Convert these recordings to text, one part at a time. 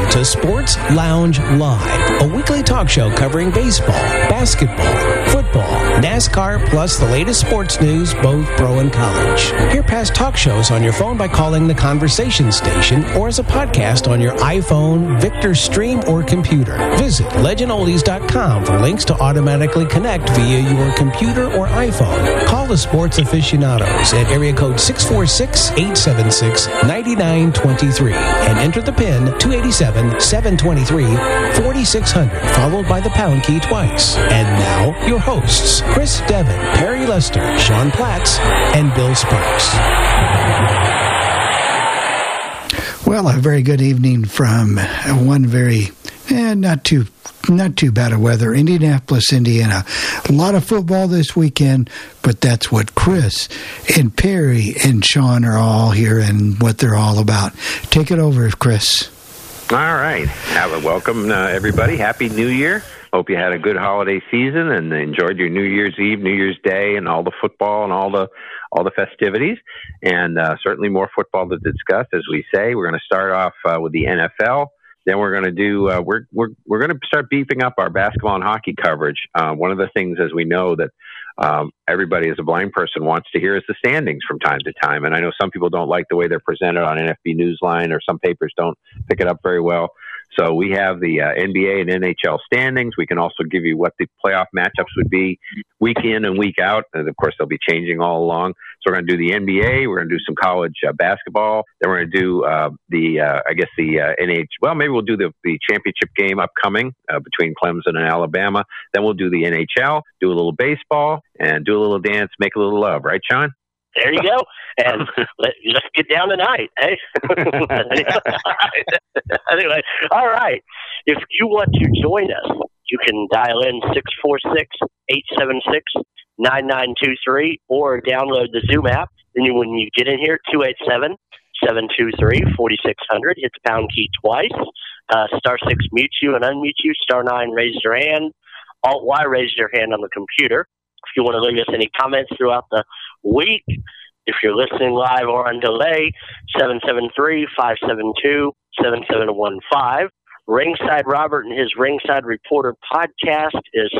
to Sports Lounge Live, a weekly talk show covering baseball, basketball, football, NASCAR, plus the latest sports news, both pro and college. Hear past talk shows on your phone by calling the Conversation Station or as a podcast on your iPhone, Victor Stream, or computer. Visit legendoldies.com for links to automatically connect via your computer or iPhone. Call the sports aficionados at area code 646-876-9923 and enter the PIN 287-723-4600, followed by the pound key twice. And now, your hosts, Chris Devon, Perry Lester, Sean Platts, and Bill Sparks. Well, a very good evening from one very, not too bad of weather, Indianapolis, Indiana. A lot of football this weekend, but that's what Chris and Perry and Sean are all here and what they're all about. Take it over, Chris. All right. Welcome, everybody. Happy New Year. Hope you had a good holiday season and enjoyed your New Year's Eve, New Year's Day, and all the football and all the festivities. And certainly more football to discuss, as we say. We're going to start off with the NFL. Then we're going to do we're going to start beefing up our basketball and hockey coverage. One of the things, as we know, that everybody as a blind person wants to hear is the standings from time to time. And I know some people don't like the way they're presented on NFB Newsline, or some papers don't pick it up very well. So we have the NBA and NHL standings. We can also give you what the playoff matchups would be week in and week out. And, of course, they'll be changing all along. So we're going to do the NBA. We're going to do some college basketball. Then we're going to do the NH. Well, maybe we'll do the championship game upcoming between Clemson and Alabama. Then we'll do the NHL, do a little baseball, and do a little dance, make a little love. Right, Sean? There you go. And let's get down tonight, eh? Anyway, all right. If you want to join us, you can dial in 646-876-9923 or download the Zoom app. And when you get in here, 287-723-4600. Hit the pound key twice. Star 6 mute you and unmute you. Star 9 raise your hand. Alt Y raise your hand on the computer. If you want to leave us any comments throughout the week, if you're listening live or on delay, 773-572-7715. Ringside Robert and his Ringside Reporter podcast is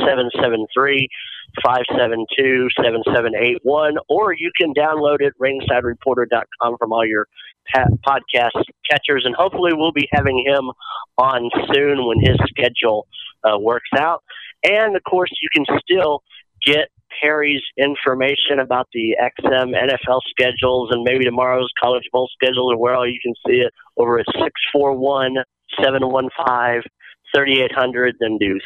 773-572-7781, or you can download it, ringsidereporter.com, from all your podcast catchers, and hopefully we'll be having him on soon when his schedule works out. And, of course, you can still get Perry's information about the XM NFL schedules and maybe tomorrow's College Bowl schedule, or where all you can see it, over at 641-715-3800, then do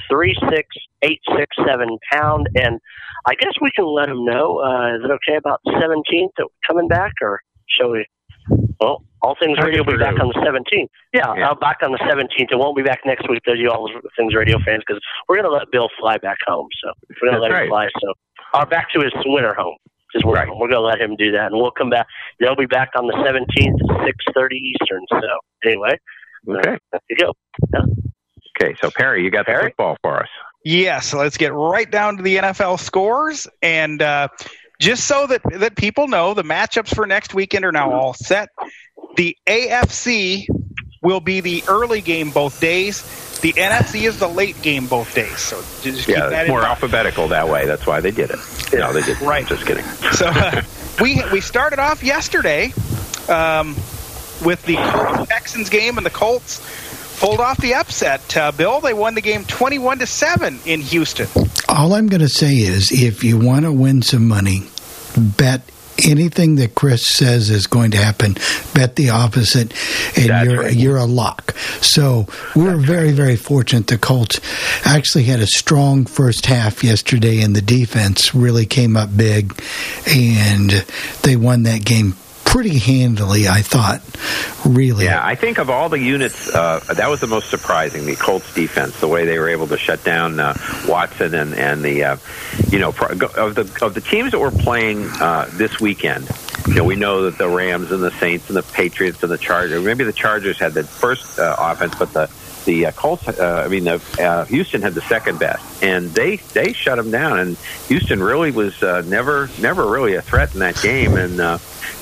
36867 #. And I guess we can let them know. Is it okay about the 17th coming back, or shall we? Well, All Things Radio will be back on the 17th. Yeah, back on the 17th. It won't be back next week, though, you All Things Radio fans, because we're going to let Bill fly back home. So we're going to let him fly. So back to his winter home. We're going to let him do that, and we'll come back. They'll be back on the 17th at 6:30 Eastern. So anyway, there you go. Yeah. Okay, so Perry, you got the football for us. Yes, so let's get right down to the NFL scores, and just so that people know, the matchups for next weekend are now all set. The AFC will be the early game both days. The NFC is the late game both days. So just keep that it's more alphabetical that way. That's why they did it. No, they didn't. Right. Just kidding. So we started off yesterday with the Texans game, and the Colts pulled off the upset. Bill, they won the game 21-7 in Houston. All I'm going to say is, if you want to win some money, bet anything that Chris says is going to happen, bet the opposite, and you're a lock. So we were very, very fortunate. The Colts actually had a strong first half yesterday, and the defense really came up big, and they won that game pretty handily, I thought, really. Yeah, I think of all the units, that was the most surprising, the Colts defense, the way they were able to shut down Watson and the, of the teams that were playing this weekend. We know that the Rams and the Saints and the Patriots and the Chargers, maybe the Chargers had the first offense, but the Colts, Houston had the second best, and they shut them down. And Houston really was never really a threat in that game. And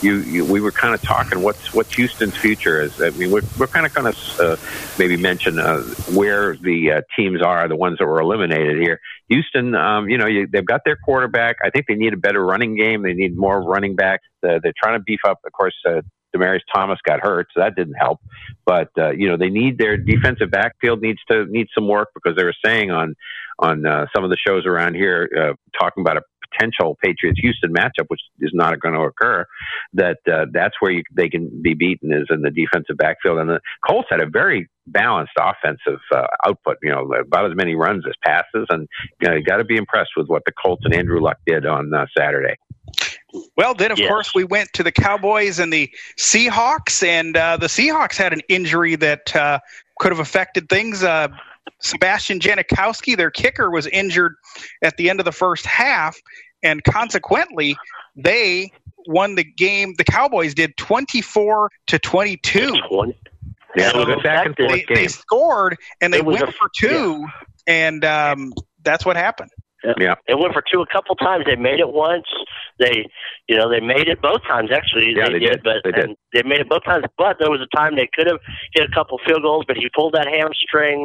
we were kind of talking what's Houston's future is. I mean, we're kind of going to maybe mention where the teams are, the ones that were eliminated here. Houston, they've got their quarterback. I think they need a better running game. They need more running backs. They're trying to beef up. Of course, Demaryius Thomas got hurt, so that didn't help. But they need their defensive backfield needs some work, because they were saying on some of the shows around here talking about a potential Patriots-Houston matchup, which is not going to occur, that's where they can be beaten, is in the defensive backfield. And the Colts had a very balanced offensive output, about as many runs as passes, and you got to be impressed with what the Colts and Andrew Luck did on Saturday. Well, then, of course, we went to the Cowboys and the Seahawks, and the Seahawks had an injury that could have affected things. Sebastian Janikowski, their kicker, was injured at the end of the first half, and consequently, they won the game. The Cowboys did 24-22. Yeah, it was a back and forth game. They scored, and they went for two, and that's what happened. Yeah, they went for two a couple times. They made it once. They made it both times. Actually, yeah, they did. But they made it both times. But there was a time they could have hit a couple field goals, but he pulled that hamstring.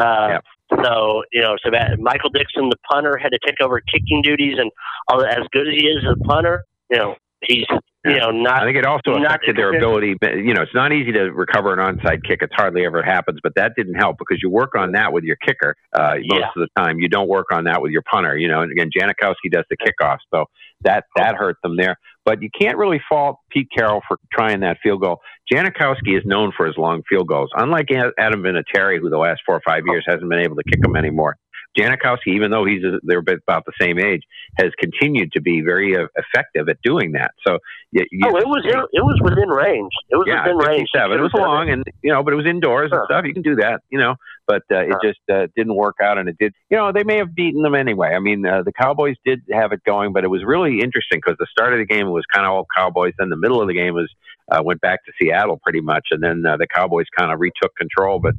So Michael Dixon, the punter, had to take over kicking duties, and as good as he is as a punter, he's not. I think it also affected their ability. It's not easy to recover an onside kick. It hardly ever happens, but that didn't help, because you work on that with your kicker most of the time. You don't work on that with your punter. And again, Janikowski does the kickoff, so that hurt them there. But you can't really fault Pete Carroll for trying that field goal. Janikowski is known for his long field goals, unlike Adam Vinatieri, who the last 4 or 5 years hasn't been able to kick them anymore. Janikowski, even though they're about the same age, has continued to be very effective at doing that. So, it was within range. It was within range. It was long, and but it was indoors and stuff. You can do that, But it just didn't work out, and it did. They may have beaten them anyway. I mean, the Cowboys did have it going, but it was really interesting, because the start of the game was kind of all Cowboys, then the middle of the game was went back to Seattle pretty much, and then the Cowboys kind of retook control. But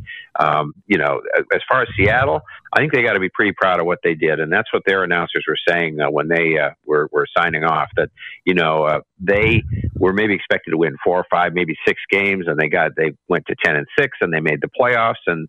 as far as Seattle, I think they got to be pretty proud of what they did, and that's what their announcers were saying when they were signing off. That they were maybe expected to win 4 or 5, maybe 6 games, and they went to 10-6, and they made the playoffs. And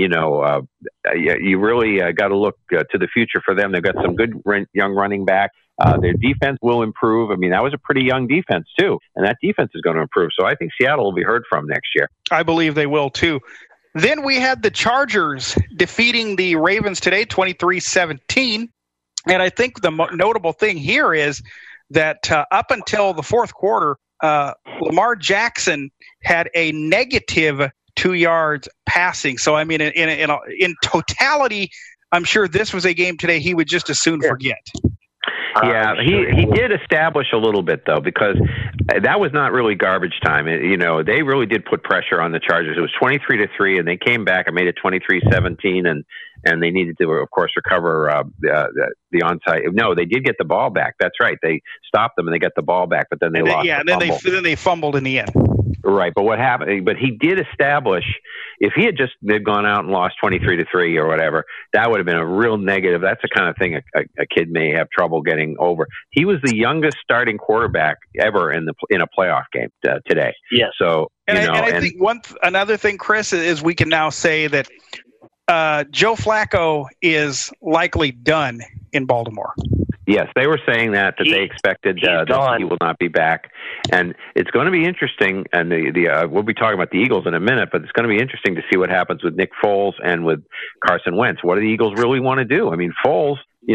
you really got to look to the future for them. They've got some good young running backs. Their defense will improve. I mean, that was a pretty young defense, too, and that defense is going to improve. So I think Seattle will be heard from next year. I believe they will, too. Then we had the Chargers defeating the Ravens today, 23-17. And I think the notable thing here is that up until the fourth quarter, Lamar Jackson had a negative 2 yards passing. So, I mean, in totality, I'm sure this was a game today he would just as soon forget. Yeah, he did establish a little bit, though, because that was not really garbage time. They really did put pressure on the Chargers. It was 23-3, and they came back and made it 23-17, and they needed to, of course, recover the onside. No, they did get the ball back. That's right. They stopped them, and they got the ball back, but then they lost. Yeah, and then they fumbled in the end. Right, but what happened? But he did establish. If he had just gone out and lost 23-3 or whatever, that would have been a real negative. That's the kind of thing a kid may have trouble getting over. He was the youngest starting quarterback ever in a playoff game today. Yeah. So I think another thing, Chris, is we can now say that Joe Flacco is likely done in Baltimore. Yes, they were saying that they expected that he will not be back, and it's going to be interesting. And we'll be talking about the Eagles in a minute, but it's going to be interesting to see what happens with Nick Foles and with Carson Wentz. What do the Eagles really want to do? I mean, Foles,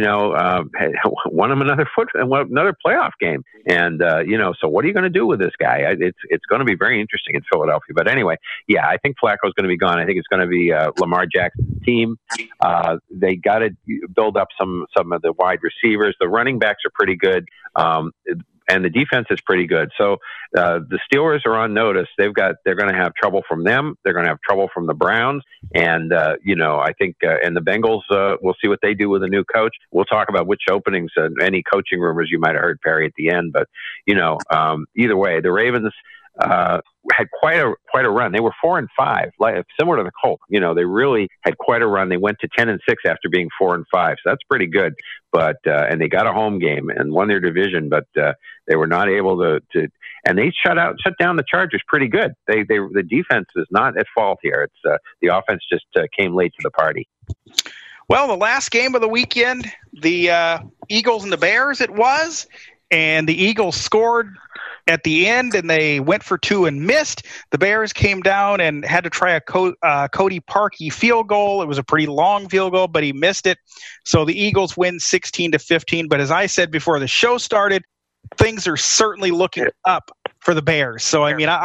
won him another playoff game, and so what are you going to do with this guy? It's going to be very interesting in Philadelphia. But anyway, yeah, I think Flacco's going to be gone. I think it's going to be Lamar Jackson's team. They got to build up some of the wide receivers. The running backs are pretty good. And the defense is pretty good. So the Steelers are on notice. They're going to have trouble from them. They're going to have trouble from the Browns. And, I think and the Bengals, we'll see what they do with a new coach. We'll talk about which openings and any coaching rumors you might have heard, Perry, at the end. But, either way, the Ravens had quite a run. They were 4-5, like similar to the Colts. They really had quite a run. They went to 10-6 after being 4-5, so that's pretty good. But and they got a home game and won their division, but they were not able to. And they shut down the Chargers pretty good. The defense is not at fault here. It's the offense just came late to the party. Well, the last game of the weekend, the Eagles and the Bears, it was, and the Eagles scored at the end, and they went for 2 and missed. The Bears came down and had to try a Cody Parkey field goal. It was a pretty long field goal, but he missed it. So the Eagles win 16-15. But as I said before the show started, things are certainly looking up for the Bears. So, I mean,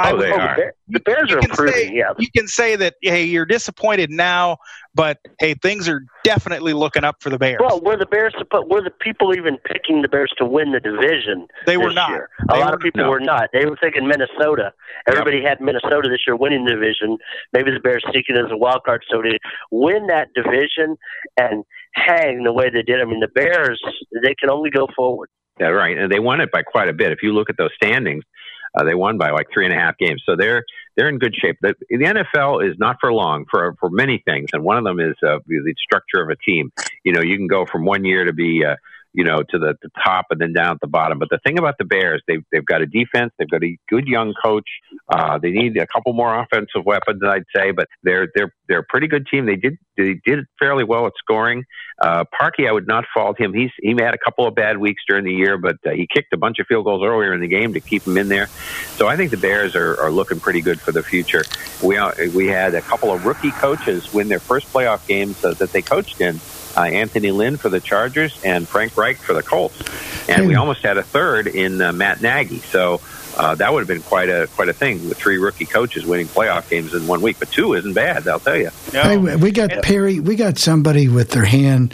the Bears are improving, yeah. You can say that, hey, you're disappointed now, but, hey, things are definitely looking up for the Bears. Well, were the people even picking the Bears to win the division They were not. year? A lot of people were not. They were thinking Minnesota. Everybody had Minnesota this year winning the division. Maybe the Bears seeking as a wild card. So to win that division and hang the way they did, I mean, the Bears, they can only go forward. Yeah, right. And they won it by quite a bit. If you look at those standings, they won by like 3.5 games. So they're in good shape. The NFL is not for long for many things. And one of them is the structure of a team. You can go from one year to be, to the top and then down at the bottom. But the thing about the Bears, they've got a defense. They've got a good young coach. They need a couple more offensive weapons, I'd say, but they're a pretty good team. They did fairly well at scoring. Parkey, I would not fault him. He had a couple of bad weeks during the year, but he kicked a bunch of field goals earlier in the game to keep him in there. So I think the Bears are looking pretty good for the future. We had a couple of rookie coaches win their first playoff games that they coached in. Anthony Lynn for the Chargers and Frank Reich for the Colts. And we almost had a third in Matt Nagy. So that would have been quite a thing with 3 rookie coaches winning playoff games in 1 week. But 2 isn't bad, I'll tell you. No. Hey, we got Perry. We got somebody with their hand,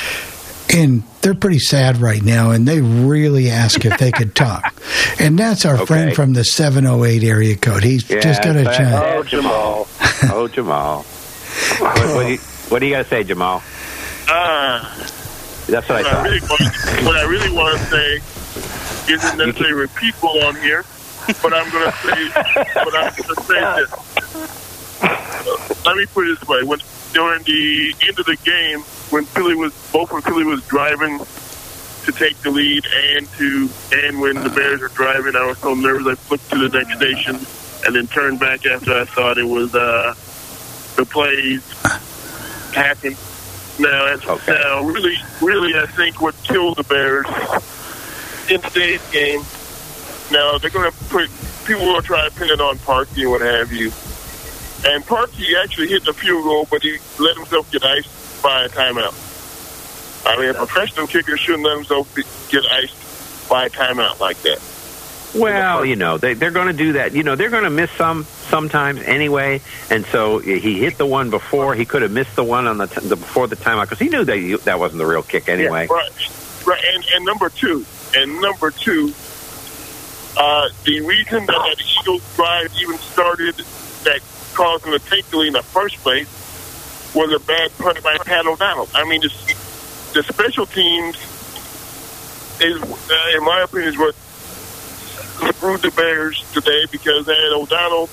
and they're pretty sad right now, and they really ask if they could talk. And that's our friend from the 708 area code. He's just got a chance. Oh, Jamal. Oh, Jamal. What do you got to say, Jamal? That's what I thought. What I really want to say isn't necessarily with people on here, but I'm going to say this. Let me put it this way: during the end of the game, when Philly was driving to take the lead, and when the Bears were driving, I was so nervous I flipped to the next station and then turned back after I thought it was the plays happened. Now, really, I think what killed the Bears in today's game. Now they're going to people will try to pin it on Parkey and what have you. And Parkey actually hit the field goal, but he let himself get iced by a timeout. I mean, a professional kicker shouldn't let himself get iced by a timeout like that. Well, they're going to do that. They're going to miss sometimes anyway. And so he hit the one before. He could have missed the one on the before the timeout because he knew that wasn't the real kick anyway. Yeah, right. And number two, the reason that the Eagles drive even started that caused them to take the lead in the first place was a bad punt by Pat O'Donnell. I mean, the special teams is, in my opinion, is what screwed the Bears today because had O'Donnell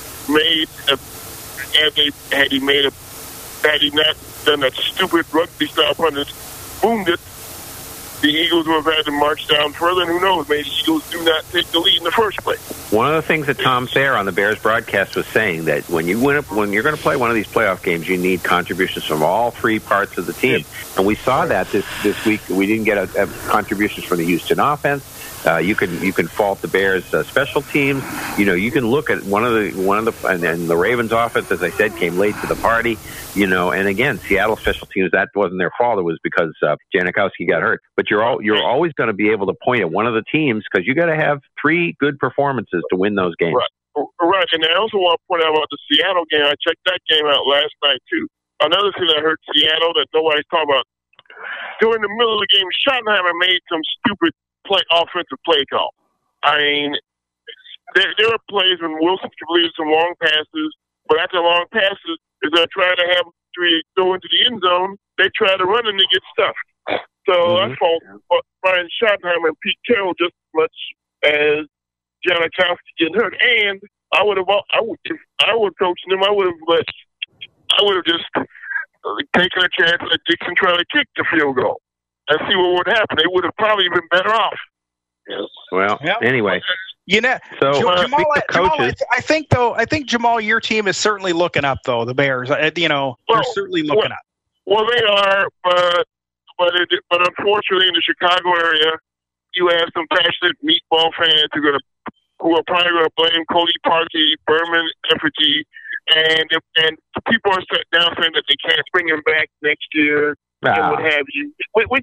had he not done that stupid rugby style punt that boomed it, the Eagles would have had to march down further, and who knows, maybe the Eagles do not take the lead in the first place. One of the things that Tom Thayer on the Bears broadcast was saying that when you're going to play one of these playoff games, you need contributions from all 3 parts of the team. And we saw that this week. We didn't get contributions from the Houston offense. You can fault the Bears' special teams. You can look at one of the Ravens' offense, as I said, came late to the party. And again, Seattle special teams, that wasn't their fault. It was because Janikowski got hurt. But you're always going to be able to point at one of the teams because you got to have 3 good performances to win those games. Right. And I also want to point out about the Seattle game. I checked that game out last night too. Another thing I heard Seattle that nobody's talking about during the middle of the game, Schottenheimer made some stupid offensive play call. I mean, there are plays when Wilson completed some long passes, but after long passes, if they're trying to have go into the end zone, they try to run and they get stuffed. So I fault Brian Schottenheimer and Pete Carroll just as much as Janikowski getting hurt. And I would have coached them. I would have just taken a chance at Dixon trying to kick the field goal and see what would happen. They would have probably been better off. Yes. Well, anyway. So Jamal, I think Jamal, your team is certainly looking up, though. The Bears, they're certainly looking up. Well, they are, but unfortunately, in the Chicago area, you have some passionate meatball fans who are probably going to blame Cody Parkey, Berman Effigy, and people are now saying that they can't bring him back next year. And what have you?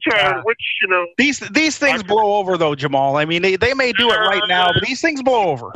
These things blow over, though, Jamal. I mean, they may do it right now, but these things blow over.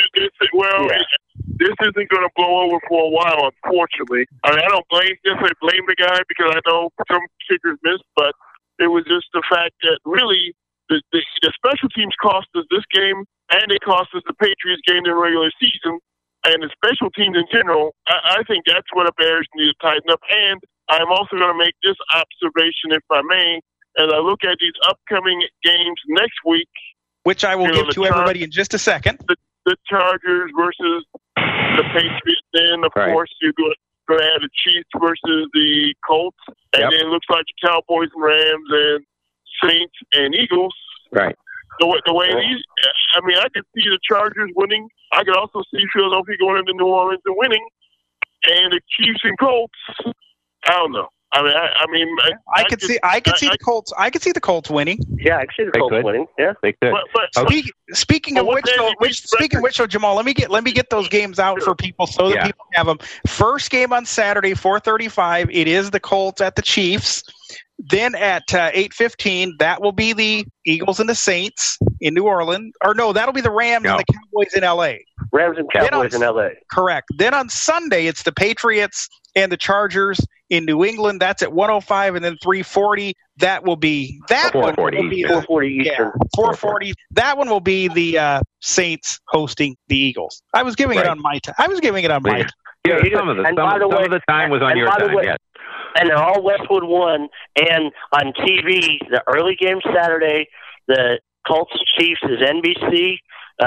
This isn't going to blow over for a while, unfortunately. I mean, I don't blame the guy because I know some kickers missed, but it was just the fact that really the special teams cost us this game, and it cost us the Patriots game in the regular season. And the special teams in general, I think that's what the Bears need to tighten up. And I'm also going to make this observation, if I may, as I look at these upcoming games next week. Which I will give to everybody in just a second. The Chargers versus the Patriots. Then, of course, you're going to have the Chiefs versus the Colts. And then it looks like the Cowboys and Rams and Saints and Eagles. Right. The way these, I mean, I could see the Chargers winning. I could also see Philadelphia going into New Orleans and winning, and the Chiefs and Colts. I don't know. I could see the Colts. I could see the Colts winning. Yeah, I could see the Colts winning. Yeah, they could. Speaking of which, Jamal, let me get those games out for people so that people have them. First game on Saturday, 4:35. It is the Colts at the Chiefs. Then at 8:15, that will be the Eagles and the Saints in New Orleans. Or no, that'll be the Rams and the Cowboys in L.A. Rams and Cowboys in L.A. Correct. Then on Sunday, it's the Patriots and the Chargers in New England. That's at 1:05, and then 3:40. That will be 4:40 Eastern. 4:40. That one will be the Saints hosting the Eagles. I was giving it on my time. Yeah, some of the time was on your time. Yes. And they're all Westwood 1. And on TV, the early game Saturday, the Colts-Chiefs is NBC.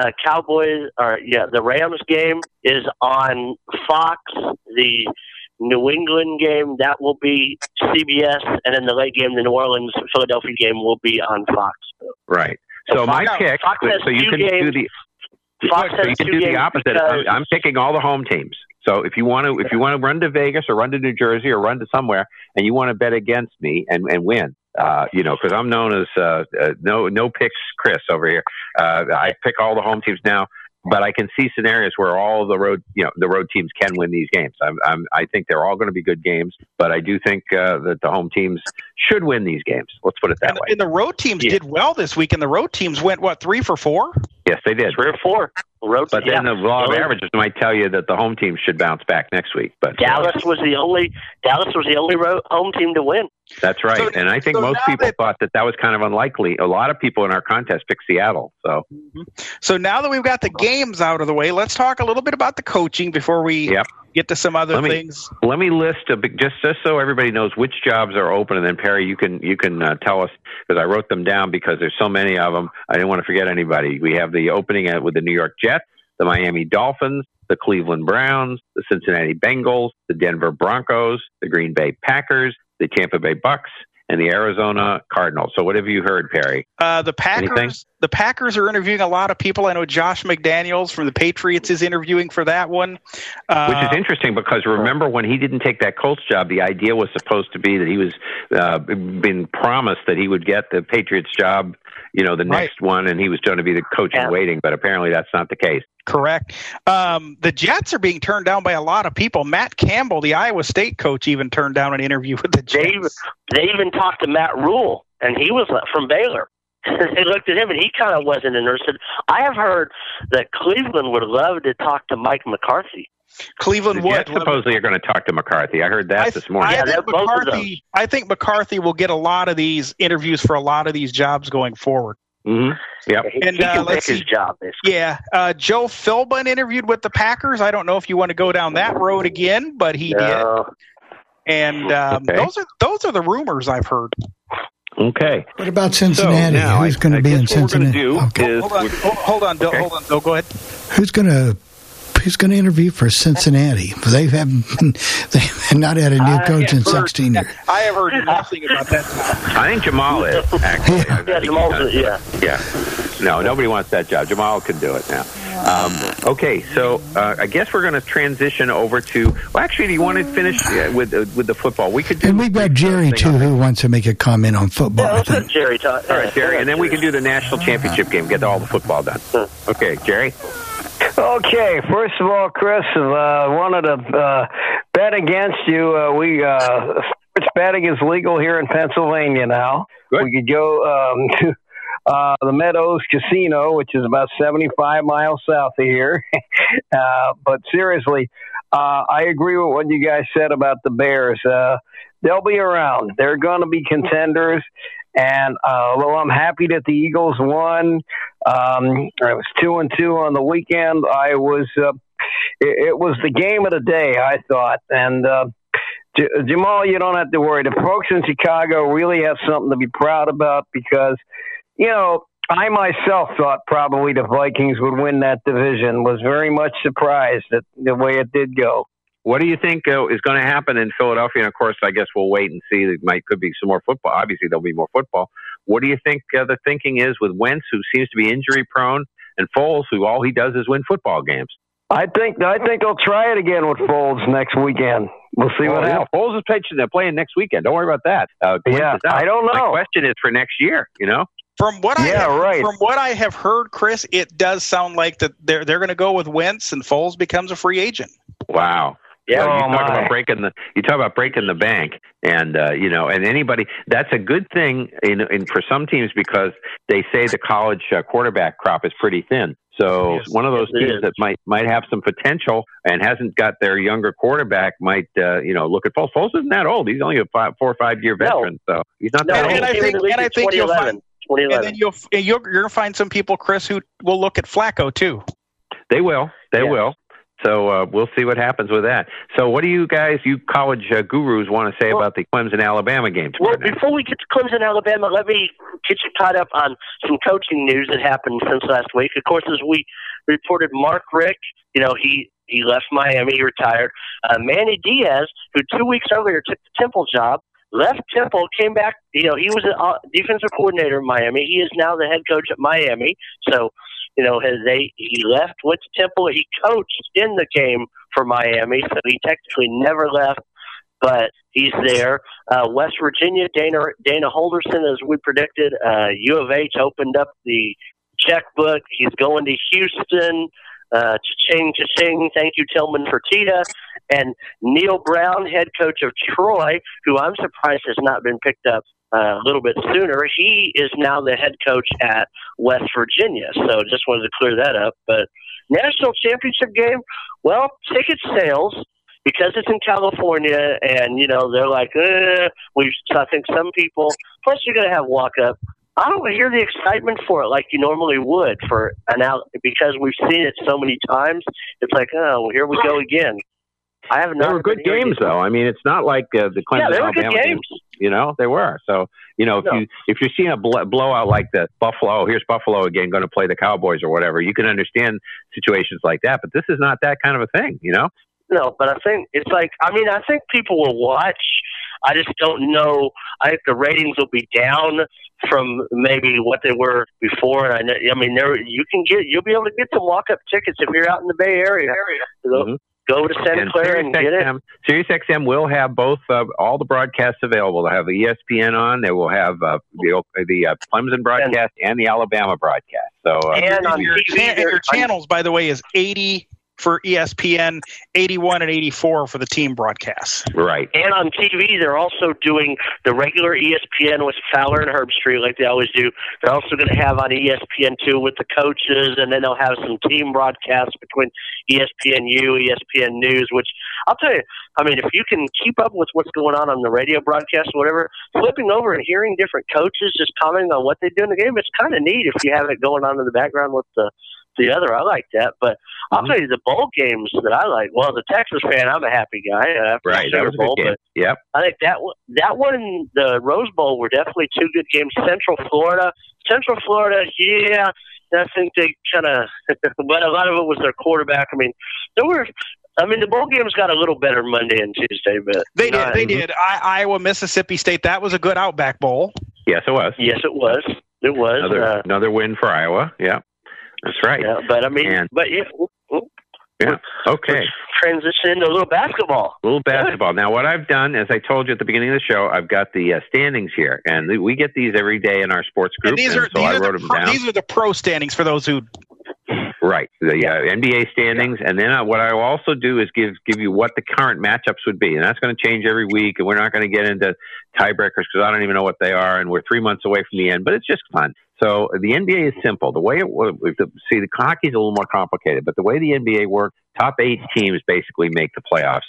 The Rams game is on Fox. The New England game, that will be CBS. And then the late game, the New Orleans-Philadelphia game, will be on Fox. Right. So my pick, so you can do the opposite. I'm picking all the home teams. So if you want to run to Vegas or run to New Jersey or run to somewhere and you want to bet against me and win, because I'm known as no picks Chris over here. I pick all the home teams now, but I can see scenarios where all the road teams can win these games. I think they're all going to be good games, but I do think that the home teams should win these games. Let's put it that way. And the road teams did well this week, and the road teams went 3 for 4? Yes, they did. 3 or 4. But then the law of averages might tell you that the home team should bounce back next week. But Dallas was the only home team to win. That's right, and I think most people thought that was kind of unlikely. A lot of people in our contest picked Seattle. So now that we've got the games out of the way, let's talk a little bit about the coaching before we get to some other things. Let me list just so everybody knows which jobs are open, and then Perry, you can tell us, because I wrote them down because there's so many of them. I didn't want to forget anybody. We have the opening with the New York Jets, the Miami Dolphins, the Cleveland Browns, the Cincinnati Bengals, the Denver Broncos, the Green Bay Packers, the Tampa Bay Bucks, and the Arizona Cardinals. So what have you heard, Perry? The Packers are interviewing a lot of people. I know Josh McDaniels from the Patriots is interviewing for that one. Which is interesting because remember when he didn't take that Colts job, the idea was supposed to be that he was been promised that he would get the Patriots job, the next one, and he was going to be the coach in waiting, but apparently that's not the case. Correct. The Jets are being turned down by a lot of people. Matt Campbell, the Iowa State coach, even turned down an interview with the Jets. They even talked to Matt Rule, and he was from Baylor. They looked at him, and he kind of wasn't interested. I have heard that Cleveland would love to talk to Mike McCarthy. Cleveland would. Jets supposedly are going to talk to McCarthy. I heard that this morning. I think McCarthy will get a lot of these interviews for a lot of these jobs going forward. Mm-hmm. Yep. And he can pick his job, basically. Yeah. Joe Philbin interviewed with the Packers. I don't know if you want to go down that road again, but he did. And those are the rumors I've heard. Okay. What about Cincinnati? Who's going to be in Cincinnati? Hold on, Bill. Okay. Hold on, Bill. Go ahead. Who's going to He's going to interview for Cincinnati. They have not had a new coach in 16 years. I have heard nothing about that. I think Jamal is, actually. Yeah, Jamal's Yeah. No, nobody wants that job. Jamal can do it now. Okay, so I guess we're going to transition over to. Well, actually, do you want to finish with the football? We could do. And we've got Jerry too, who wants to make a comment on football. Yeah, let's let Jerry talk. All right, Jerry, and then we can do the national championship game. Get all the football done. Okay, Jerry. Okay, first of all, Chris, I wanted to bet against you. Sports betting is legal here in Pennsylvania now. Good. We could go to the Meadows Casino, which is about 75 miles south of here. But seriously, I agree with what you guys said about the Bears. They'll be around. They're going to be contenders. And although I'm happy that the Eagles won, I was 2-2 on the weekend. It was the game of the day, I thought. And Jamal, you don't have to worry. The folks in Chicago really have something to be proud about because, I myself thought probably the Vikings would win that division. Was very much surprised at the way it did go. What do you think is going to happen in Philadelphia? And, of course, I guess we'll wait and see. There could be some more football. Obviously, there'll be more football. What do you think the thinking is with Wentz, who seems to be injury-prone, and Foles, who all he does is win football games? I think they'll try it again with Foles next weekend. We'll see what happens. Foles is pitching. They're playing next weekend. Don't worry about that. I don't know. My question is for next year, From what I have heard, Chris, it does sound like that they're going to go with Wentz and Foles becomes a free agent. Wow. Yeah, you talk about breaking the bank, and and anybody. That's a good thing for some teams because they say the college quarterback crop is pretty thin. So one of those teams that might have some potential and hasn't got their younger quarterback might look at Foles. Foles isn't that old. He's only a 4 or 5 year veteran, so he's not that old. And I think you'll find. And then you're going to find some people, Chris, who will look at Flacco too. They will. They will. So we'll see what happens with that. So what do you guys, you college gurus, want to say about the Clemson-Alabama game tomorrow night? Before we get to Clemson-Alabama, let me get you caught up on some coaching news that happened since last week. Of course, as we reported, Mark Richt, he left Miami, he retired. Manny Diaz, who 2 weeks earlier took the Temple job, left Temple, came back. He was a defensive coordinator in Miami. He is now the head coach at Miami. So, he left, went to Temple. He coached in the game for Miami, so he technically never left, but he's there. West Virginia, Dana Holderson, as we predicted, U of H opened up the checkbook. He's going to Houston. Cha-ching. Thank you, Tillman Fertitta. And Neil Brown, head coach of Troy, who I'm surprised has not been picked up a little bit sooner. He is now the head coach at West Virginia. So just wanted to clear that up. But national championship game, well, ticket sales, because it's in California and, they're like, I think some people, plus you're going to have walk-up. I don't hear the excitement for it like you normally would because we've seen it so many times. It's like, oh, here we go again. There were good games, though. I mean, it's not like the Clemson Alabama games. They were. So, if you're seeing a blowout like the Buffalo, here's Buffalo again going to play the Cowboys or whatever, you can understand situations like that. But this is not that kind of a thing, No, but I think it's like, I think people will watch. I just don't know. I think the ratings will be down from maybe what they were before. And you'll be able to get some walk-up tickets if you're out in the Bay Area. Go to Santa Clara and get it. SiriusXM will have both all the broadcasts available. They'll have the ESPN on. They will have the Clemson broadcast and the Alabama broadcast. So and on TV, your channels, by the way, is 80 for ESPN, 81 and 84 for the team broadcasts. Right. And on TV, they're also doing the regular ESPN with Fowler and Herbstreit like they always do. They're also going to have on ESPN2 with the coaches, and then they'll have some team broadcasts between ESPNU, ESPN News, which I'll tell you, if you can keep up with what's going on the radio broadcast or whatever, flipping over and hearing different coaches just commenting on what they do in the game, it's kind of neat if you have it going on in the background with the other. I like that. But I'll tell you the bowl games that I like. Well, as a Texas fan, I'm a happy guy. Right, that was a good game. Yep. I think that one and the Rose Bowl were definitely two good games. Central Florida, yeah, I think they kind of, but a lot of it was their quarterback. I mean, the bowl games got a little better Monday and Tuesday, but they did. Iowa, Mississippi State. That was a good Outback Bowl. Yes, it was. Yes, it was. It was another win for Iowa. Yeah, that's right. Yeah, but I mean, yeah. Okay. Transition into a little basketball. Now, what I've done, as I told you at the beginning of the show, I've got the standings here, and we get these every day in our sports group. I wrote them down. These are the pro standings for those who. Right, the NBA standings, and then what I will also do is give you what the current matchups would be, and that's going to change every week. And we're not going to get into tiebreakers because I don't even know what they are, and we're 3 months away from the end. But it's just fun. So the NBA is simple. The way the hockey's a little more complicated, but the way the NBA works, top 8 teams basically make the playoffs.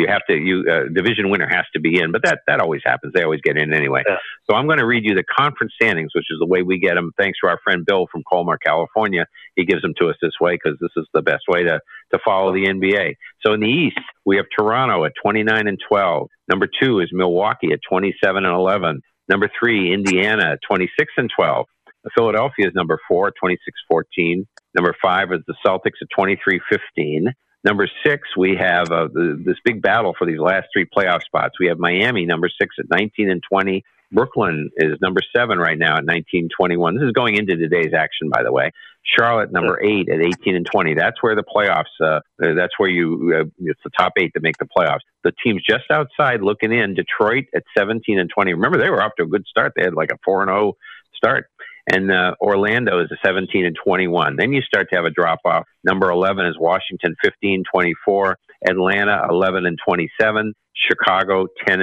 Division winner has to be in, but that always happens. They always get in anyway. Yeah. So I'm going to read you the conference standings, which is the way we get them. Thanks to our friend Bill from Colmar, California. He gives them to us this way because this is the best way to follow the NBA. So in the East, we have Toronto at 29-12. Number 2 is Milwaukee at 27-11. Number 3, Indiana at 26-12. Philadelphia is number 4 at 26-14. Number 5 is the Celtics at 23-15. Number 6, we have this big battle for these last 3 playoff spots. We have Miami, number 6 at 19-20. Brooklyn is number 7 right now at 19-21. This is going into today's action, by the way. Charlotte, number 8 at 18-20. That's where the playoffs. That's where it's the top 8 that make the playoffs. The teams just outside looking in. Detroit at 17-20. Remember, they were off to a good start. They had like a 4-0 start. And Orlando is a 17-21. Then you start to have a drop off. Number 11 is Washington, 15-24. Atlanta, 11-27. Chicago,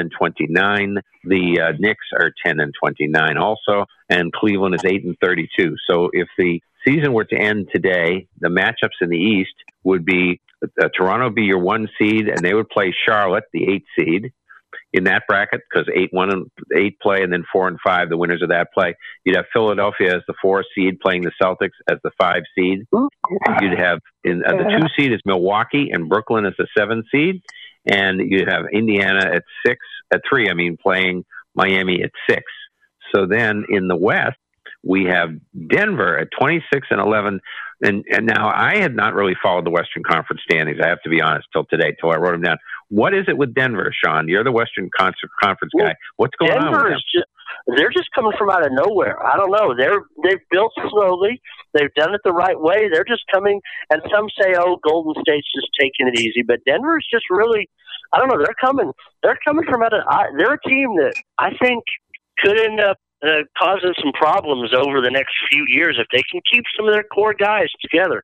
10-29. The Knicks are 10-29 also, and Cleveland is 8-32. So if the season were to end today, the matchups in the East would be Toronto would be your 1 seed, and they would play Charlotte, the 8 seed. In that bracket, because 8-1 and 8 play, and then 4 and 5, the winners of that play. You'd have Philadelphia as the 4 seed playing the Celtics as the 5 seed. You'd have the 2 seed is Milwaukee and Brooklyn as the 7 seed, and you'd have Indiana at 3. Playing Miami at 6. So then in the West, we have Denver at 26-11. And now I had not really followed the Western Conference standings, I have to be honest, till I wrote them down. What is it with Denver, Sean? You're the Western Conference guy. What's going on with them? They're just coming from out of nowhere. I don't know. They've built slowly. They've done it the right way. They're just coming, and some say, Golden State's just taking it easy. But Denver's just really, I don't know, they're coming from out of, they're a team that I think could end up causing some problems over the next few years if they can keep some of their core guys together.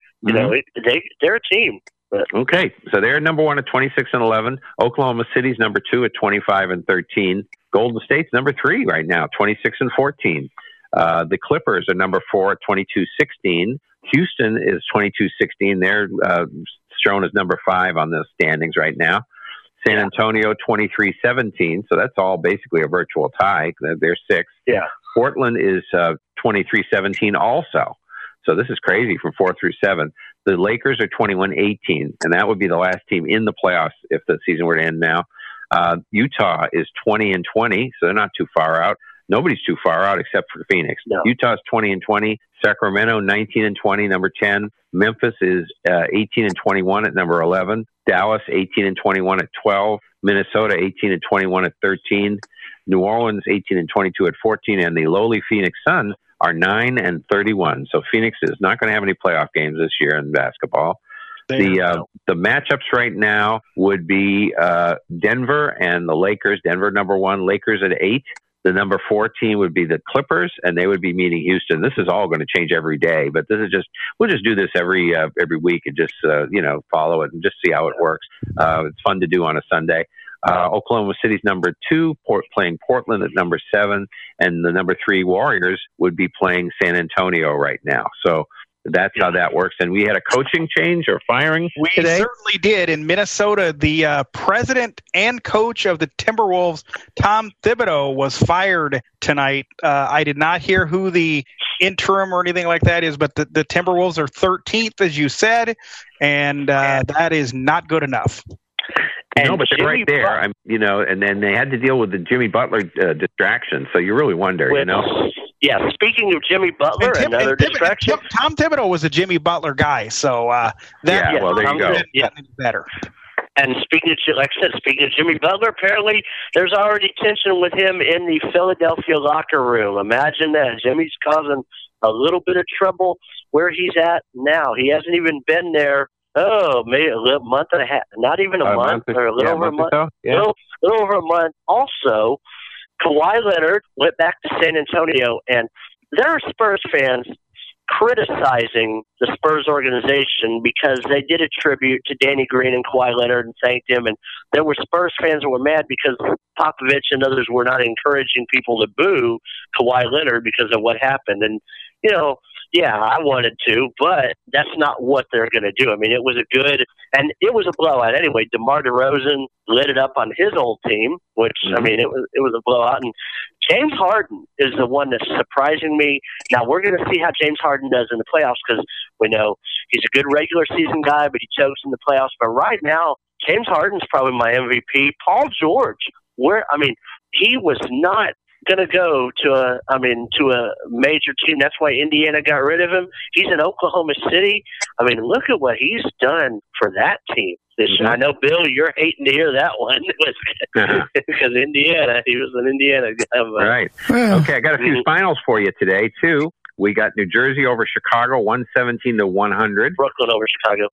They're a team. But. Okay, so they're number 1 at 26-11. Oklahoma City's number 2 at 25-13. Golden State's number 3 right now, 26-14. The Clippers are number 4 at 22-16. Houston is 22-16. They're shown as number 5 on the standings right now. San Antonio 23-17, so that's all basically a virtual tie. They're 6th. Yeah. Portland is 23-17 also. So this is crazy from 4 through 7. The Lakers are 21-18, and that would be the last team in the playoffs if the season were to end now. Utah is 20-20, so they're not too far out. Nobody's too far out except for Phoenix. No. Utah's 20-20. Sacramento 19-20, number 10. Memphis is 18-21 at number 11. Dallas 18-21 at 12. Minnesota 18-21 at 13. New Orleans 18-22 at 14, and the lowly Phoenix Suns are 9-31. So Phoenix is not going to have any playoff games this year in basketball. The matchups right now would be Denver and the Lakers. Denver number 1, Lakers at 8. The number 4 team would be the Clippers, and they would be meeting Houston. This is all going to change every day, but we'll just do this every week and just follow it and just see how it works. It's fun to do on a Sunday. Oklahoma City's number 2, playing Portland at number 7, and the number 3 Warriors would be playing San Antonio right now. So that's how that works. And we had a coaching change or firing today. We certainly did. In Minnesota, the president and coach of the Timberwolves, Tom Thibodeau, was fired tonight. I did not hear who the interim or anything like that is, but the Timberwolves are 13th, as you said, and that is not good enough. No, but they're right there. And then they had to deal with the Jimmy Butler distraction. So you really wonder, Yeah, speaking of Jimmy Butler, another distraction. Tom Thibodeau was a Jimmy Butler guy, so there you go. Better. And speaking of Jimmy Butler, apparently there's already tension with him in the Philadelphia locker room. Imagine that. Jimmy's causing a little bit of trouble where he's at now. He hasn't even been there, maybe a month and a half, not even a month, or a little over a month. Little over a month. Also, Kawhi Leonard went back to San Antonio, and there are Spurs fans criticizing the Spurs organization because they did a tribute to Danny Green and Kawhi Leonard and thanked him. And there were Spurs fans that were mad because Popovich and others were not encouraging people to boo Kawhi Leonard because of what happened. And, I wanted to, but that's not what they're going to do. I mean, it was a blowout anyway. DeMar DeRozan lit it up on his old team, which, I mean, it was a blowout. And James Harden is the one that's surprising me. Now, we're going to see how James Harden does in the playoffs because we know he's a good regular season guy, but he chokes in the playoffs. But right now, James Harden's probably my MVP. Paul George, he was not going to go to a major team. That's why Indiana got rid of him. He's in Oklahoma City. I mean, look at what he's done for that team. I know, Bill, you're hating to hear that one because Indiana, he was an Indiana guy. Right. Okay, I got a few finals for you today, too. We got New Jersey over Chicago, 117-100. Brooklyn over Chicago.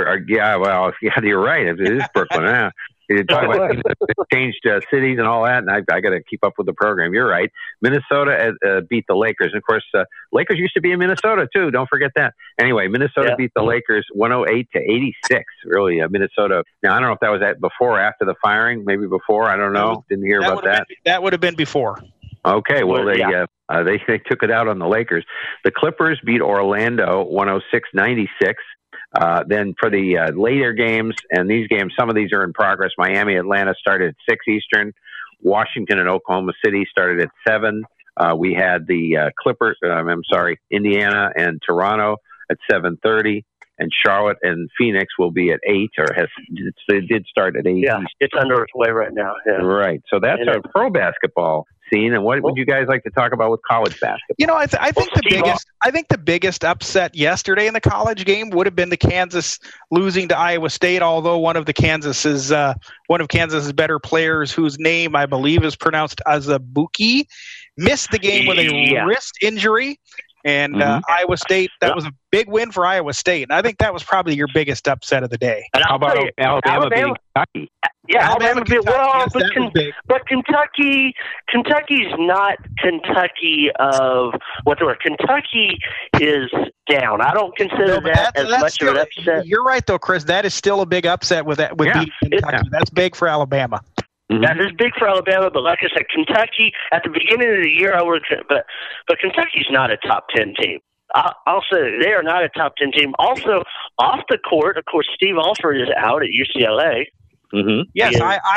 You're right. It is Brooklyn. Yeah. You talk about changed cities and all that, and I got to keep up with the program. You're right. Minnesota beat the Lakers. And of course, Lakers used to be in Minnesota, too. Don't forget that. Anyway, Minnesota beat the Lakers 108-86. Really, Minnesota. Now, I don't know if that was before or after the firing. Maybe before. I don't know. Didn't hear about that. That would have been before. Okay, well, they took it out on the Lakers. The Clippers beat Orlando 106-96. Then for the later games, and these games, some of these are in progress. Miami, Atlanta started at 6 Eastern. Washington and Oklahoma City started at 7. We had the Indiana and Toronto at 7:30. And Charlotte and Phoenix will be at 8, they did start at 8. Yeah, it's under its way right now. Yeah. Right. So that's our pro basketball scene. And what would you guys like to talk about with college basketball? I think the biggest upset yesterday in the college game would have been the Kansas losing to Iowa State. Although one of Kansas's better players, whose name I believe is pronounced Azubuike, missed the game with a wrist injury. And Iowa State, that was a big win for Iowa State. And I think that was probably your biggest upset of the day. And how about Alabama beating Kentucky? Yeah, Alabama beat but Kentucky's not Kentucky of Kentucky is down. I don't consider that as much of an upset. You're right, though, Chris. That is still a big upset with beating Kentucky. That's big for Alabama. That is big for Alabama, but like I said, Kentucky at the beginning of the year, but Kentucky's not a top 10 team. I'll say they are not a top 10 team. Also, off the court, of course, Steve Alford is out at UCLA. Mm-hmm. Yes,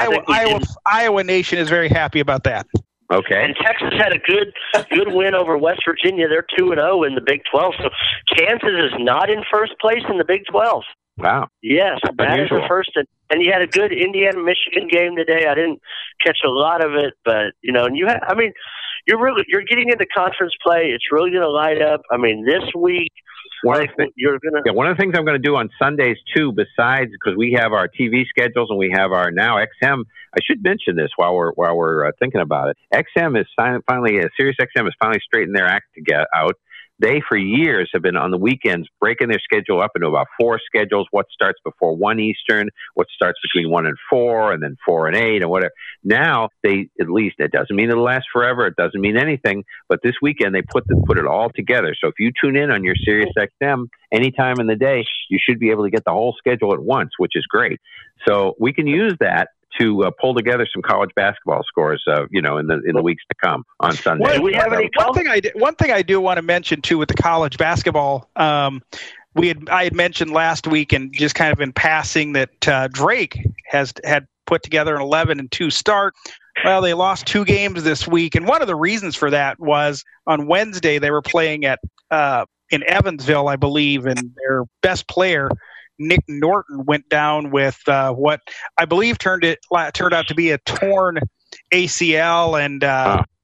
Iowa Nation is very happy about that. Okay. And Texas had a good win over West Virginia. They're 2-0 in the Big 12. So Kansas is not in first place in the Big 12. Wow. Yes, that is the first. And you had a good Indiana-Michigan game today. I didn't catch a lot of it, but and you're getting into conference play. It's really going to light up. I mean, this week one of the things I'm going to do on Sundays too, besides because we have our TV schedules and we have our now XM. I should mention this while we're thinking about it. XM is Sirius XM has finally straightened their act to get out. They, for years, have been on the weekends breaking their schedule up into about 4 schedules, what starts before 1 Eastern, what starts between 1 and 4, and then 4 and 8, and whatever. Now, it doesn't mean it'll last forever. It doesn't mean anything. But this weekend, they put it all together. So if you tune in on your Sirius XM anytime in the day, you should be able to get the whole schedule at once, which is great. So we can use that to pull together some college basketball scores, in the weeks to come on Sunday. One thing I do want to mention too with the college basketball, I had mentioned last week and just kind of in passing that Drake had put together an 11-2 start. Well, they lost 2 games this week, and one of the reasons for that was on Wednesday they were playing at in Evansville, I believe, and their best player, Nick Norton, went down with what I believe turned out to be a torn ACL, and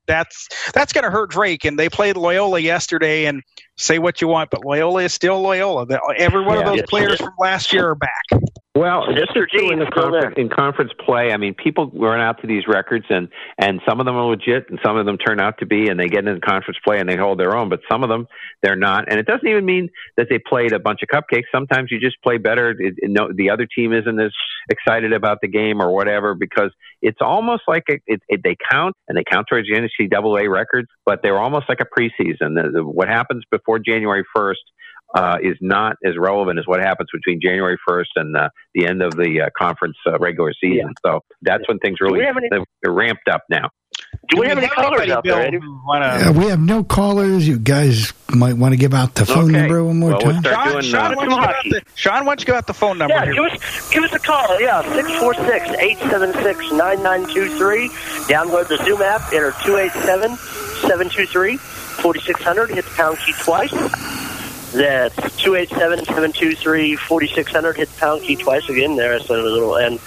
that's going to hurt Drake. And they played Loyola yesterday, and say what you want, but Loyola is still Loyola. Every one of those players from last year are back. Well, this is true in conference play. I mean, people run out to these records, and some of them are legit, and some of them turn out to be, and they get into conference play and they hold their own. But some of them, they're not. And it doesn't even mean that they played a bunch of cupcakes. Sometimes you just play better. The other team isn't as excited about the game or whatever, because it's almost like they count, and they count towards the NCAA records, but they're almost like a preseason. What happens before January 1st is not as relevant as what happens between January 1st and the end of the conference regular season. Yeah. So that's when things really they're ramped up now. Do we have any callers out there? We have no callers. You guys might want to give out the phone number one more time. Sean, why don't you give out the phone number? Yeah, here? Give us a call. Yeah, 646-876-9923. Download the Zoom app. Enter 287-723-4600. Hit the pound key twice. That's 287-723-4600. Hit the pound key twice again. There, so a little end.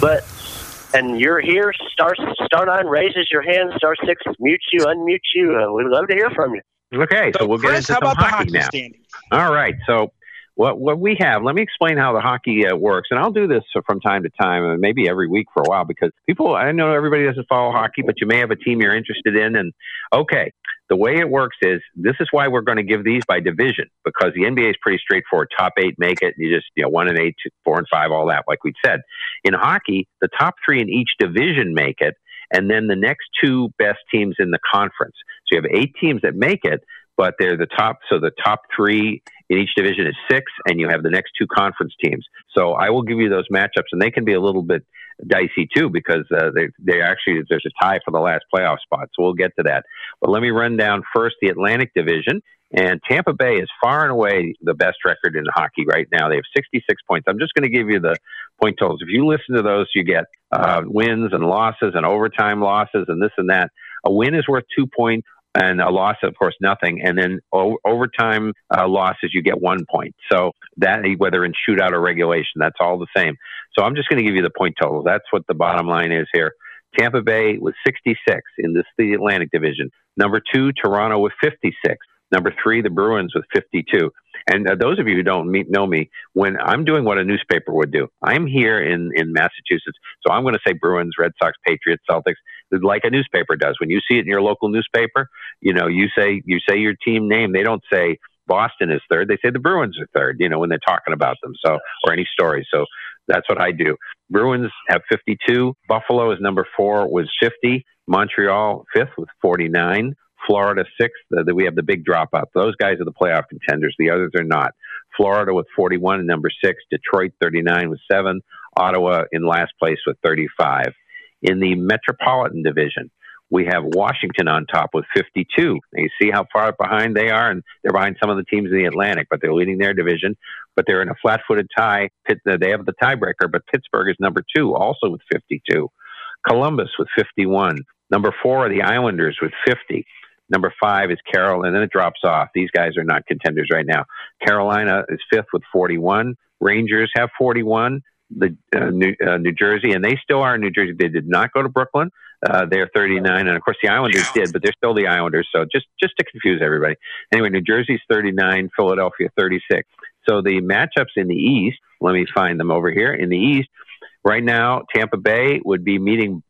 And you're here. Star 9 raises your hand. Star 6 mutes you, unmutes you. We'd love to hear from you. Okay, so we'll get into some hockey now. All right, so what we have, let me explain how the hockey works. And I'll do this from time to time, and maybe every week for a while, because I know everybody doesn't follow hockey, but you may have a team you're interested in. And okay, the way it works is, this is why we're going to give these by division, because the NBA is pretty straightforward. Top 8 make it. You just, 1 and 8, 4 and 5, all that, like we said. In hockey, the top 3 in each division make it, and then the next 2 best teams in the conference. So you have 8 teams that make it, but they're the top. So the top 3 in each division is 6, and you have the next 2 conference teams. So I will give you those matchups, and they can be a little bit dicey too, because they actually, there's a tie for the last playoff spot. So we'll get to that. But let me run down first the Atlantic Division. And Tampa Bay is far and away the best record in hockey right now. They have 66 points. I'm just going to give you the point totals. If you listen to those, you get wins and losses and overtime losses and this and that. A win is worth 2 points, and a loss, of course, nothing. And then overtime losses, you get 1 point. So that, whether in shootout or regulation, that's all the same. So I'm just going to give you the point totals. That's what the bottom line is here. Tampa Bay with 66 in the Atlantic Division. Number 2, Toronto with 56. Number 3, the Bruins with 52. And those of you who don't know me, when I'm doing what a newspaper would do, I'm here in Massachusetts, so I'm going to say Bruins, Red Sox, Patriots, Celtics, like a newspaper does. When you see it in your local newspaper, you say your team name. They don't say Boston is third. They say the Bruins are third, when they're talking about them. So, or any story. So that's what I do. Bruins have 52. Buffalo is number 4 with 50. Montreal 5th with 49. Florida 6th. We have the big drop up. Those guys are the playoff contenders. The others are not. Florida with 41 and number 6. Detroit 39 with 7. Ottawa in last place with 35. In the Metropolitan Division, we have Washington on top with 52. And you see how far behind they are, and they're behind some of the teams in the Atlantic, but they're leading their division. But they're in a flat-footed tie. They have the tiebreaker, but Pittsburgh is number 2, also with 52. Columbus with 51. Number 4 are the Islanders with 50. Number 5 is Carolina, and then it drops off. These guys are not contenders right now. Carolina is 5th with 41. Rangers have 41. New Jersey, and they still are in New Jersey. They did not go to Brooklyn. They're 39, and of course the Islanders did, but they're still the Islanders. So just to confuse everybody. Anyway, New Jersey's 39, Philadelphia 36. So the matchups in the East, let me find them over here. In the East, right now, Tampa Bay would be meeting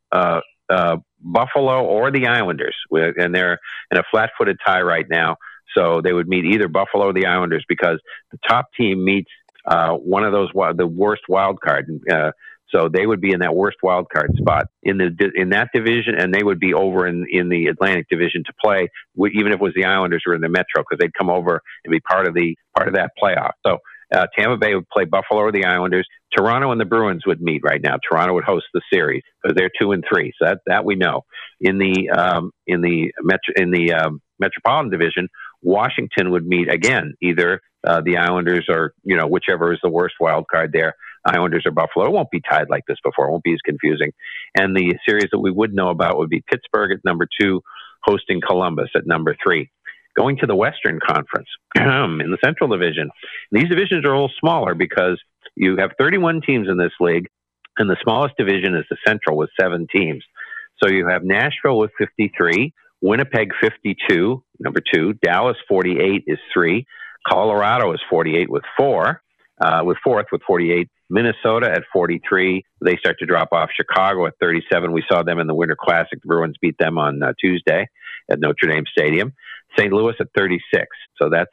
Buffalo or the Islanders, and they're in a flat-footed tie right now. So they would meet either Buffalo or the Islanders, because the top team meets one of those, the worst wild card. So they would be in that worst wild card spot in that division, and they would be over in the Atlantic Division to play, even if it was the Islanders or in the Metro, because they'd come over and be part of that playoff. So Tampa Bay would play Buffalo or the Islanders. Toronto and the Bruins would meet right now. Toronto would host the series because they're 2 and 3. So that we know. In the Metropolitan Division, Washington would meet again, either the Islanders or whichever is the worst wild card there, Islanders or Buffalo. It won't be tied like this before. It won't be as confusing. And the series that we would know about would be Pittsburgh at number 2, hosting Columbus at number 3. Going to the Western Conference, in the Central Division, these divisions are a little smaller because you have 31 teams in this league, and the smallest division is the Central with 7 teams. So you have Nashville with 53, Winnipeg 52, number 2. Dallas 48 is 3. Colorado is 48 with 4. With fourth with 48. Minnesota at 43. They start to drop off. Chicago at 37. We saw them in the Winter Classic. The Bruins beat them on Tuesday at Notre Dame Stadium. St. Louis at 36. So that's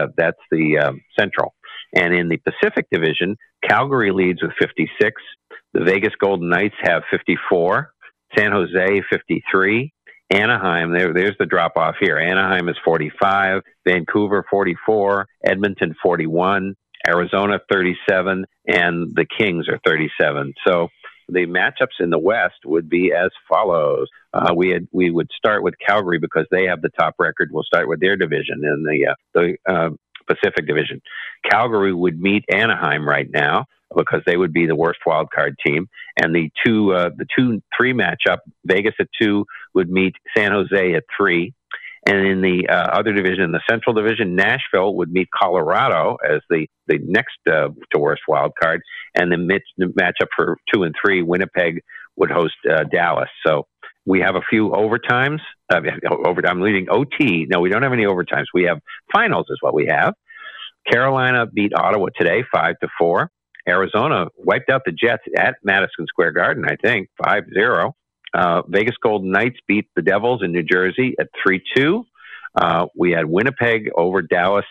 the Central. And in the Pacific Division, Calgary leads with 56. The Vegas Golden Knights have 54. San Jose 53. Anaheim, there's the drop-off here. Anaheim is 45. Vancouver 44. Edmonton 41. Arizona 37, and the Kings are 37. So the matchups in the West would be as follows. We would start with Calgary because they have the top record. We'll start with their division in the Pacific Division. Calgary would meet Anaheim right now because they would be the worst wild card team. And the 2-3 matchup, Vegas at 2 would meet San Jose at 3. And in the other division, the Central Division, Nashville would meet Colorado as the next to worst wild card. And the matchup for 2 and 3, Winnipeg would host Dallas. So we have a few overtimes. I'm leading OT. No, we don't have any overtimes. We have finals is what we have. Carolina beat Ottawa today, 5-4. Arizona wiped out the Jets at Madison Square Garden, I think, 5-0. Vegas Golden Knights beat the Devils in New Jersey at 3-2. We had Winnipeg over Dallas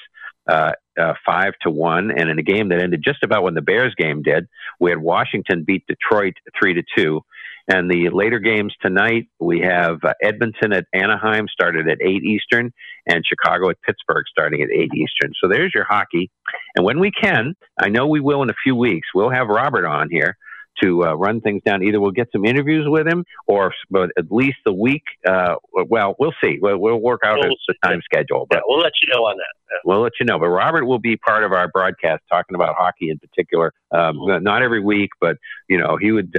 5-1, and in a game that ended just about when the Bears game did, we had Washington beat Detroit 3-2. And the later games tonight, we have Edmonton at Anaheim started at 8 Eastern, and Chicago at Pittsburgh starting at 8 Eastern. So there's your hockey. And when we can, I know we will in a few weeks, we'll have Robert on here to run things down. Either we'll get some interviews with him, but at least the week. Well, we'll see. We'll work out the time schedule. But we'll let you know on that. Yeah. We'll let you know. But Robert will be part of our broadcast talking about hockey in particular. Not every week, but he would.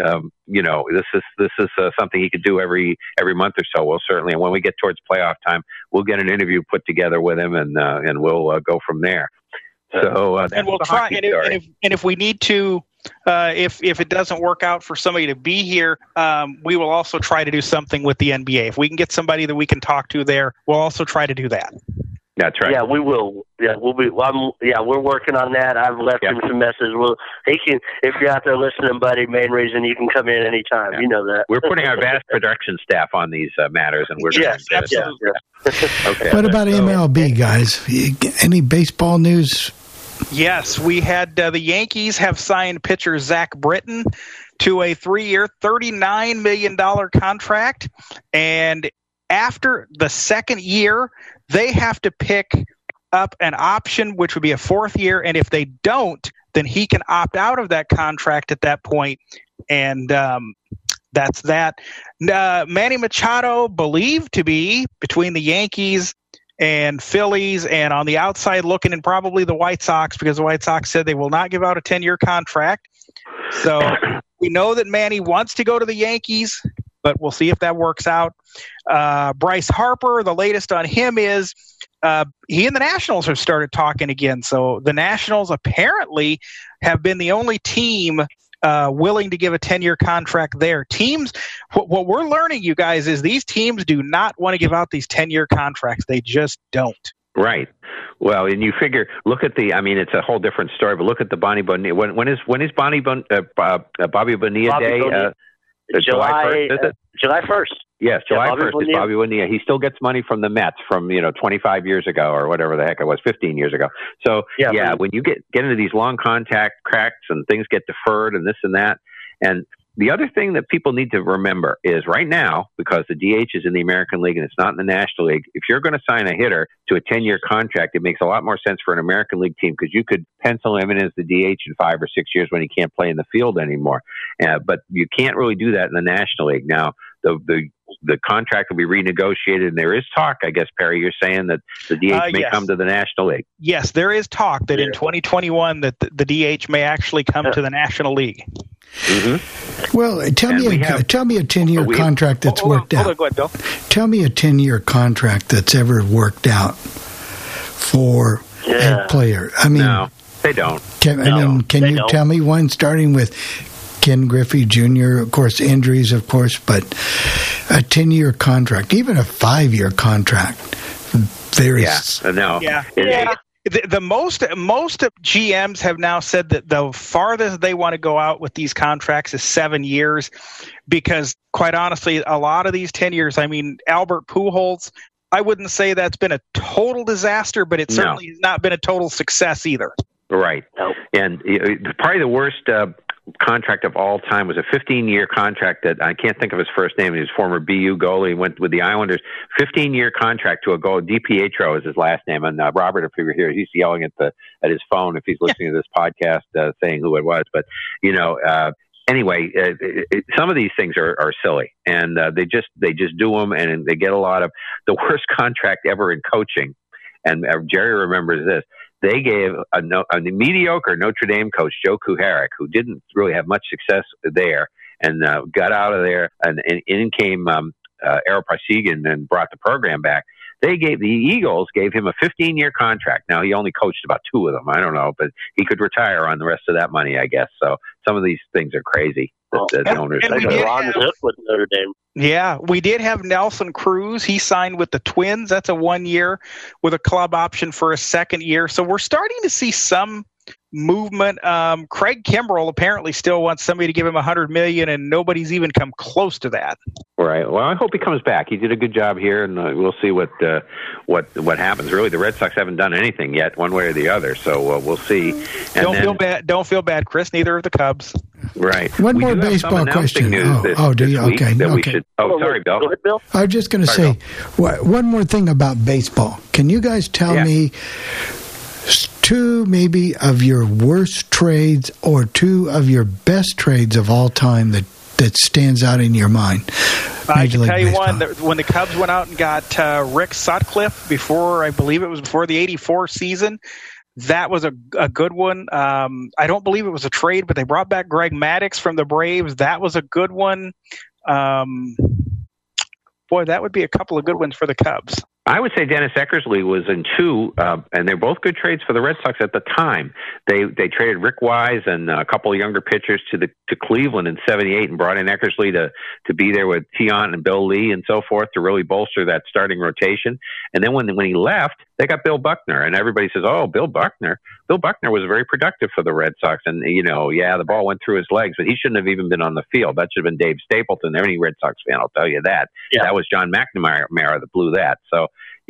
This is something he could do every month or so. We'll certainly. And when we get towards playoff time, we'll get an interview put together with him, and we'll go from there. So and we'll try. And if we need to. If it doesn't work out for somebody to be here, we will also try to do something with the NBA. If we can get somebody that we can talk to there, we'll also try to do that. That's right. Yeah, we will. Yeah, we'll be. We're working on that. I've left him some messages. He can. If you're out there listening, buddy, main reason you can come in anytime. Yeah. You know that. We're putting our vast production staff on these matters, and we're absolutely. Okay. What about MLB, guys? Any baseball news? Yes, we had the Yankees have signed pitcher Zach Britton to a 3-year, $39 million contract. And after the second year, they have to pick up an option, which would be a 4th year. And if they don't, then he can opt out of that contract at that point. And that's that. Manny Machado, believed to be between the Yankees and Phillies, and on the outside looking in probably the White Sox, because the White Sox said they will not give out a 10-year contract. So we know that Manny wants to go to the Yankees, but we'll see if that works out. Bryce Harper, the latest on him is he and the Nationals have started talking again. So the Nationals apparently have been the only team willing to give a 10-year contract there. Teams, what we're learning, you guys, is these teams do not want to give out these 10-year contracts. They just don't. Right. Well, and you figure, look at it's a whole different story, but look at the Bobby Bonilla. When is Bobby Bonilla Day? July 1st, is it? July 1st. Yes, July 1st is Bobby Bonilla. He still gets money from the Mets from 25 years ago or whatever the heck it was, 15 years ago. So when you get into these long contact cracks and things get deferred and this and that, and the other thing that people need to remember is right now, because the DH is in the American League and it's not in the National League, if you're going to sign a hitter to a 10-year contract, it makes a lot more sense for an American League team because you could pencil him in as the DH in 5 or 6 years when he can't play in the field anymore. But you can't really do that in the National League. Now, the contract will be renegotiated, and there is talk, I guess, Perry, you're saying that the DH may come to the National League. Yes, there is talk that in 2021 that the DH may actually come to the National League. Mm-hmm. Well, tell me a 10-year contract that's worked out. Go ahead, Bill. Tell me a 10-year contract that's ever worked out for a player. No, they don't. Can you tell me one starting with Ken Griffey Jr., of course, injuries, of course, but a 10-year contract, even a 5-year contract. The most GMs have now said that the farthest they want to go out with these contracts is 7 years, because quite honestly, a lot of these 10 years, I mean, Albert Pujols, I wouldn't say that's been a total disaster, but it certainly has not been a total success either. Right. Nope. And probably the worst contract of all time was a 15-year contract that I can't think of his first name. He was former BU goalie. He went with the Islanders. 15-year contract to a goal. DiPietro is his last name. And Robert, if you were here, he's yelling at his phone if he's listening to this podcast, saying who it was. But anyway, some of these things are silly, and they just do them, and they get a lot of the worst contract ever in coaching. And Jerry remembers this. They gave a mediocre Notre Dame coach, Joe Kuharich, who didn't really have much success there, and got out of there, and in came Ara Parseghian and brought the program back. The Eagles gave him a 15-year contract. Now, he only coached about 2 of them. I don't know, but he could retire on the rest of that money, I guess. So some of these things are crazy. Owners. With Notre Dame. Yeah, we did have Nelson Cruz. He signed with the Twins. That's a 1 year with a club option for a 2nd year. So we're starting to see some movement. Craig Kimbrell apparently still wants somebody to give him $100 million, and nobody's even come close to that. Right. Well, I hope he comes back. He did a good job here, and we'll see what happens. Really, the Red Sox haven't done anything yet, one way or the other. So we'll see. And Don't feel bad, Chris. Neither are the Cubs. Right. One more baseball question. Do you? Okay. Sorry, Bill. Go ahead, Bill. I was just going to say one more thing about baseball. Can you guys tell me 2 maybe of your worst trades or 2 of your best trades of all time that stands out in your mind? I can tell you one. When the Cubs went out and got Rick Sutcliffe before the '84 season, that was a good one. I don't believe it was a trade, but they brought back Greg Maddux from the Braves. That was a good one. Boy, that would be a couple of good ones for the Cubs. I would say Dennis Eckersley was in 2, and they're both good trades for the Red Sox at the time. They traded Rick Wise and a couple of younger pitchers to Cleveland in '78 and brought in Eckersley to be there with Tiant and Bill Lee and so forth to really bolster that starting rotation. And then when he left, they got Bill Buckner, and everybody says, "Oh, Bill Buckner." Bill Buckner was very productive for the Red Sox, and the ball went through his legs, but he shouldn't have even been on the field. That should have been Dave Stapleton. Any Red Sox fan will tell you that. Yeah. That was John McNamara that blew that. So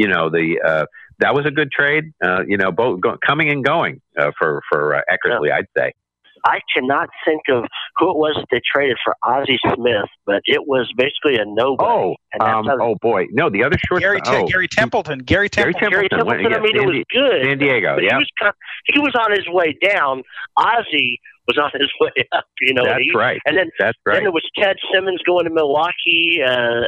that was a good trade. Both coming and going for Eckersley, I'd say. I cannot think of who it was that they traded for Ozzie Smith, but it was basically a nobody. Boy. No, the other shortstop. Gary Templeton. Gary Templeton. I mean, it was good. San Diego, yeah. He was on his way down. Ozzie was on his way up, That's right. And then, That's right. Then there was Ted Simmons going to Milwaukee, and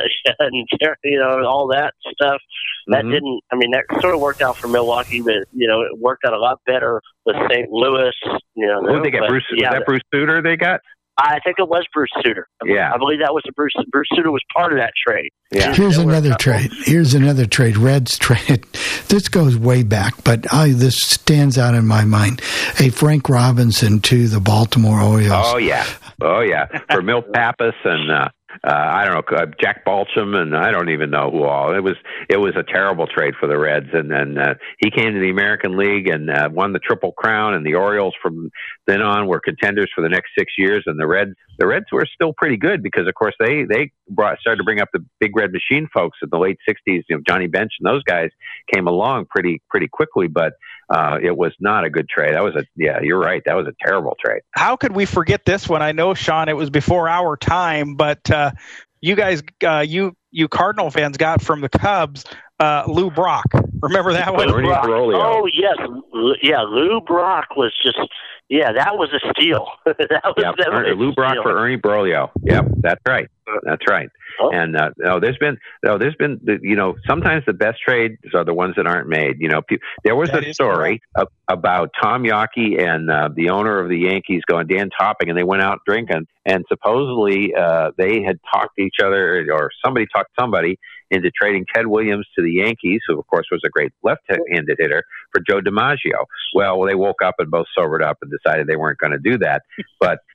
all that stuff. That didn't. I mean, that sort of worked out for Milwaukee, but it worked out a lot better with St. Louis. Who did they get? Bruce? Was that Bruce Sutter they got? I think it was Bruce Sutter. I believe that was Bruce Sutter was part of that trade. Yeah. Here's another trade. Reds trade. This goes way back, but this stands out in my mind. A Frank Robinson to the Baltimore Orioles. Oh yeah. For Milt Pappas and I don't know, Jack Balcham, and I don't even know who all. It was a terrible trade for the Reds, and then he came to the American League and won the Triple Crown, and the Orioles from then on were contenders for the next 6 years, and the Reds were still pretty good because, of course, they started to bring up the Big Red Machine folks in the late 60s. Johnny Bench and those guys came along pretty quickly, but it was not a good trade. You're right. That was a terrible trade. How could we forget this one? I know, Sean, it was before our time, but you guys, you Cardinal fans got from the Cubs, Lou Brock. Remember that one? Oh, yes. Yeah, Lou Brock was just, that was a steal. Lou Brock for Ernie Broglio. Yep, that's right. That's right. Oh. And there's been sometimes the best trades are the ones that aren't made. There was a story about Tom Yawkey and the owner of the Yankees Dan Topping, and they went out drinking, and supposedly they had talked to each other, or somebody talked somebody into trading Ted Williams to the Yankees, who of course was a great left-handed hitter, for Joe DiMaggio. Well, they woke up and both sobered up and decided they weren't going to do that. But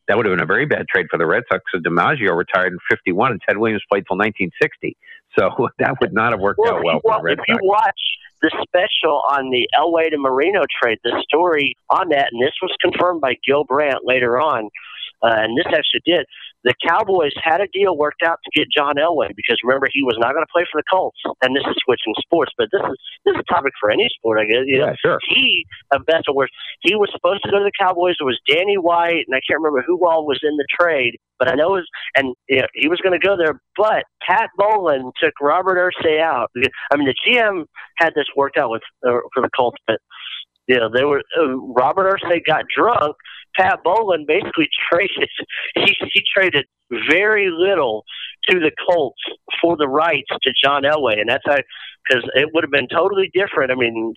That would have been a very bad trade for the Red Sox. So DiMaggio retired in 51, and Ted Williams played till 1960. So that would not have worked out well for the Red Sox. If you watch the special on the Elway to Marino trade, the story on that, and this was confirmed by Gil Brandt later on, and this actually did. The Cowboys had a deal worked out to get John Elway because remember he was not going to play for the Colts. And this is switching sports, but this is a topic for any sport, I guess. Sure. He, best or worse, he was supposed to go to the Cowboys. It was Danny White, and I can't remember who all was in the trade, but I know he was going to go there. But Pat Bowlen took Robert Irsay out. I mean, the GM had this worked out for the Colts, but they were Robert Irsay got drunk. Pat Bowlen basically traded. He traded very little to the Colts for the rights to John Elway, and that's because it would have been totally different. I mean,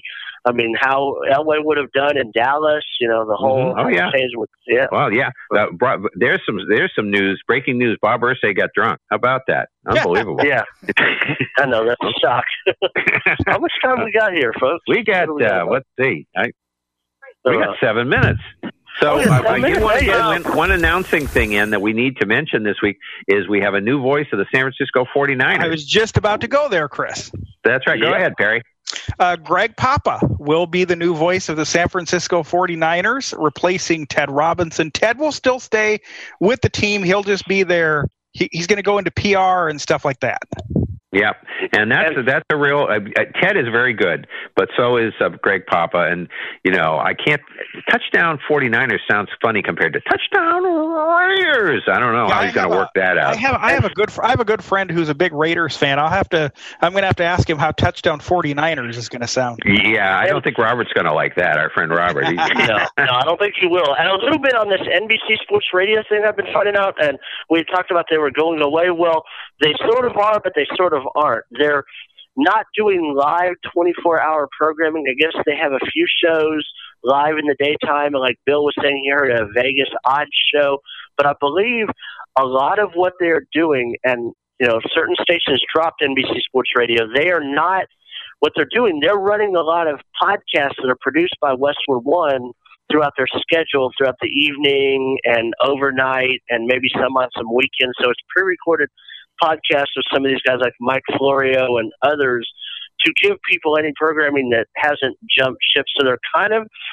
how Elway would have done in Dallas. The whole change with Well, yeah. There's some news. Breaking news. Bob Irsay got drunk. How about that? Unbelievable. Yeah. I know, that's a shock. How much time we got here, folks? We got. Let's see. We got 7 minutes. So I do want to get one announcing thing in that we need to mention this week is we have a new voice of the San Francisco 49ers. I was just about to go there, Chris. That's right. Go ahead, Perry. Greg Papa will be the new voice of the San Francisco 49ers, replacing Ted Robinson. Ted will still stay with the team. He'll just be there. He's going to go into PR and stuff like that. Yeah, and that's a real Ted is very good, but so is Greg Papa, and I can't touchdown 49ers sounds funny compared to touchdown Raiders. I don't know how he's going to work that out. I have a good friend who's a big Raiders fan. I'm going to have to ask him how touchdown 49ers is going to sound. Yeah, I don't think Robert's going to like that. Our friend Robert. No, I don't think he will. And a little bit on this NBC Sports Radio thing I've been finding out, and we talked about they were going away. Well, they sort of are, but they sort of aren't. They're not doing live 24-hour programming. I guess they have a few shows live in the daytime, and like Bill was saying, he heard a Vegas odd show. But I believe a lot of what they're doing, and certain stations dropped NBC Sports Radio, they are not what they're doing. They're running a lot of podcasts that are produced by Westwood One throughout their schedule, throughout the evening and overnight, and maybe some on some weekends. So it's pre-recorded podcasts with some of these guys like Mike Florio and others to give people any programming that hasn't jumped ship. So they're kind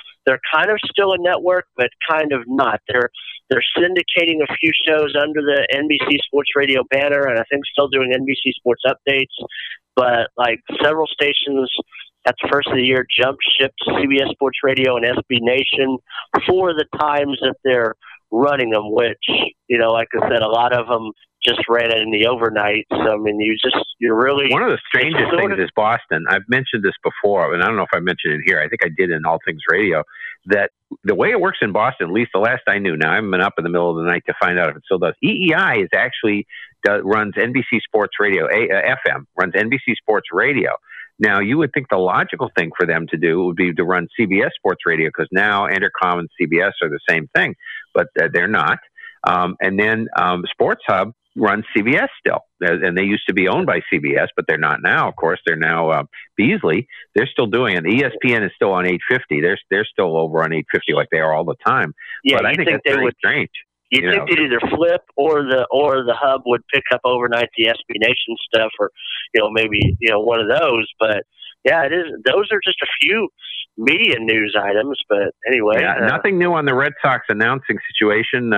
of still a network, but kind of not. They're syndicating a few shows under the NBC Sports Radio banner, and I think still doing NBC Sports Updates. But like several stations at the first of the year jumped ship to CBS Sports Radio and SB Nation for the times that they're running them, which, like I said, a lot of them just ran it in the overnight. So, I mean, you're really... One of the strangest things is Boston. I've mentioned this before, and I don't know if I mentioned it here. I think I did in All Things Radio, that the way it works in Boston, at least the last I knew, now I haven't been up in the middle of the night to find out if it still does. EEI is actually runs NBC Sports Radio, FM, runs NBC Sports Radio. Now, you would think the logical thing for them to do would be to run CBS Sports Radio, because now Entercom and CBS are the same thing, but they're not. And then Sports Hub runs CBS still, and they used to be owned by CBS, but they're not now. Of course, they're now Beasley. They're still doing it. ESPN is still on 850. They're still over on 850 like they are all the time. Yeah, but I think that's very strange. You'd think they'd either flip or the hub would pick up overnight the SB Nation stuff, or maybe one of those. But yeah, it is. Those are just a few media news items. But anyway, nothing new on the Red Sox announcing situation.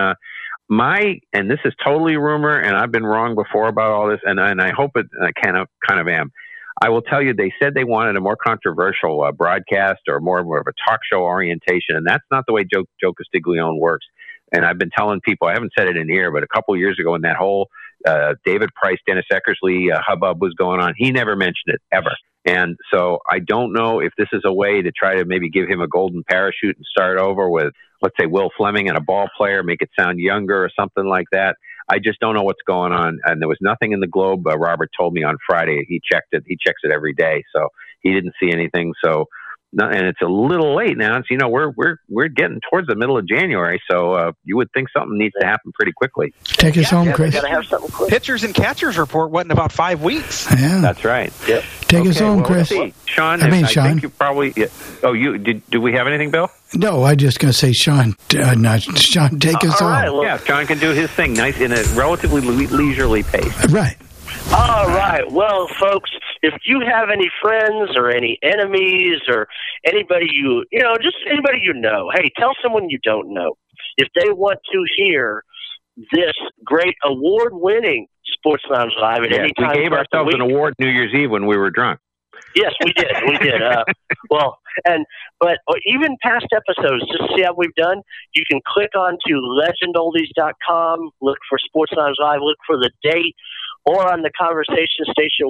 And this is totally rumor, and I've been wrong before about all this, and I hope it. I kind of am. I will tell you, they said they wanted a more controversial broadcast or more of a talk show orientation, and that's not the way Joe Castiglione works. And I've been telling people, I haven't said it in here, but a couple of years ago when that whole David Price, Dennis Eckersley hubbub was going on, he never mentioned it, ever. And so I don't know if this is a way to try to maybe give him a golden parachute and start over with, let's say, Will Fleming and a ball player, make it sound younger or something like that. I just don't know what's going on. And there was nothing in the Globe. Robert told me on Friday. He checked it. He checks it every day. So he didn't see anything. So and it's a little late now. It's, we're getting towards the middle of January, so you would think something needs to happen pretty quickly. Take us home, Chris. Gotta have something quick. Pitchers and catchers report what in about 5 weeks. Yeah, that's right. Yep. Take us home, Chris. Sean. Sean. I think you probably. Oh, do we have anything, Bill? No, I just gonna say Sean. Sean, take us home. Right, well, yeah, Sean can do his thing, nice in a relatively leisurely pace. Right. All right. Well, folks, if you have any friends or any enemies or anybody just anybody hey, tell someone you don't know. If they want to hear this great award-winning Sports Lounge Live at any time. We gave ourselves an award New Year's Eve when we were drunk. Yes, we did. We did. But even past episodes, just to see how we've done, you can click on to legendoldies.com, look for Sports Lounge Live, look for the date, or on the conversation station,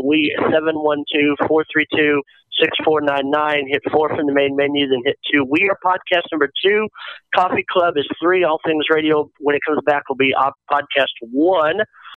712-432-6499. Hit 4 from the main menu, then hit 2. We are podcast number 2. Coffee Club is 3. All Things Radio, when it comes back, will be podcast 1.